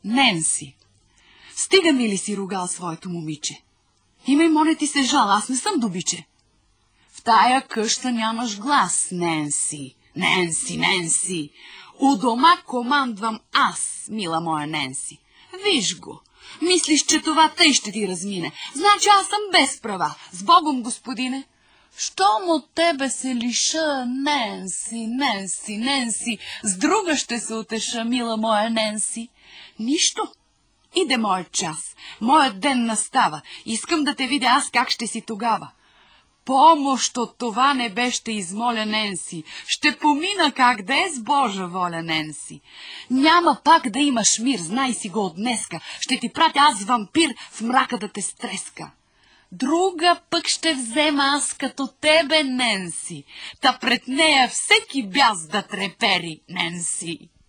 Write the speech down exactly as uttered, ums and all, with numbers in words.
Ненси, стига ми ли си ругал своето момиче? Имай, моля ти се, жал, аз не съм добиче. В тая къща нямаш глас, Ненси. Ненси, Ненси. У дома командвам аз, мила моя Ненси. Виж го. Мислиш, че това тъй ще ти размине. Значи аз съм без права. С Богом, господине. Щом от тебе се лиша, Ненси, Ненси, Ненси, с друга ще се утеша, мила моя Ненси. Нищо. Иде моят час. Моят ден настава. Искам да те видя аз как ще си тогава. Помощ от това небе ще измоля, Ненси. Ще помина как да е с Божа воля, Ненси. Няма пак да имаш мир, знай си го от днеска. Ще ти пратя аз вампир в мрака да те стреска. Друга пък ще взема аз като тебе, Ненси. Та пред нея всеки бяс да трепери, Ненси.